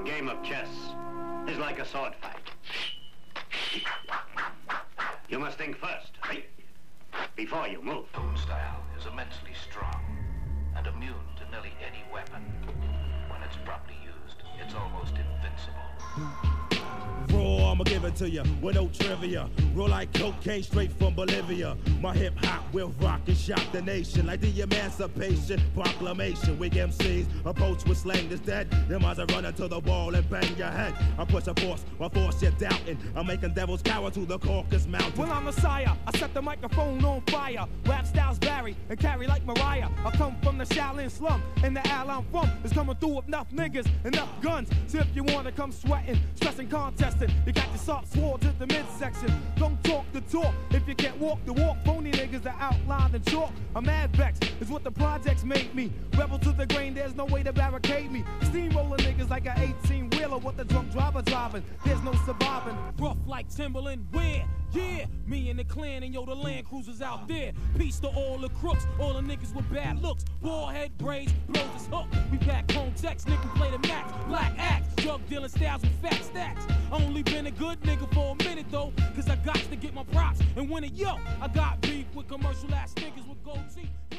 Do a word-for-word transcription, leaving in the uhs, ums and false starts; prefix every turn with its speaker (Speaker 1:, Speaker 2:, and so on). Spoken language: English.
Speaker 1: game of chess is like a sword fight. You must think first, before you move.
Speaker 2: Own style is immensely strong and immune to nearly any weapon. When it's properly used, it's almost invincible.
Speaker 3: Raw, I'ma give it to you with no trivia. Raw like cocaine straight from Bolivia. My hip hop will rock and shock the nation like the Emancipation Proclamation. Weak M Cs approach with slang that's dead. Them eyes are running to the wall and bang your head. I push a force, my force you're doubting. I'm making devils cower to the Caucasus Mountain.
Speaker 4: Well, I'm Messiah. I set the microphone on fire. Rap styles vary and carry like Mariah. I come from the Shaolin slum, and the al I'm from is coming through with enough niggas, enough guns. So if you wanna come sweating, stressing, contesting, you got your soft sword to the midsection. Don't talk the talk if you can't walk the walk. Phony niggas that outline the chalk. I'm mad vexed is what the projects made me. Rebel to the grain, there's no way to barricade me. Steamroller niggas like an eighteen wheeler with the drunk driver driving. There's no surviving. Rough like Timberland, where? Yeah, me and the clan and yo, the Land Cruisers out there. Peace to all the crooks, all the niggas with bad looks. Bald head braids, blows his hook. We pack home checks, nigga play the max. Black axe, drug dealing styles with fat stacks. Only been a good nigga for a minute though, cause I got to get my props and win it. Yo, I got beef with commercial ass niggas with gold teeth.